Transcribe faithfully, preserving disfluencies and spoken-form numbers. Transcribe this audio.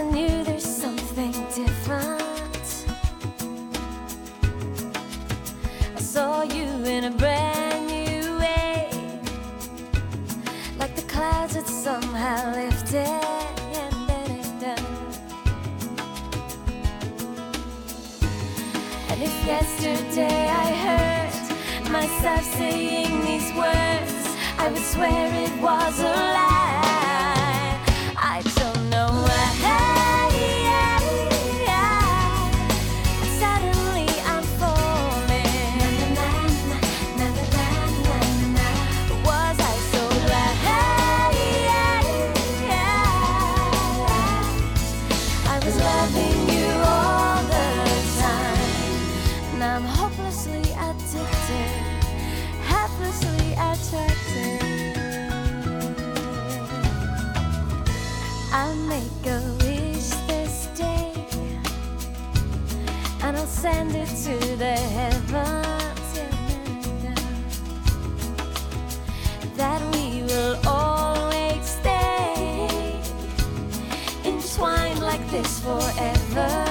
I knew there's something different. I saw you in a brand new way, like the clouds had somehow lifted. And if yesterday I heard myself saying these words, I would swear it was a lie. I don't know why. Suddenly I'm falling. Was I so blind? I was loving you all the time. Now I'm hopelessly addicted, helplessly attracted. I'll make a wish this day, and I'll send it to the heavens, that we will always stay entwined like this forever.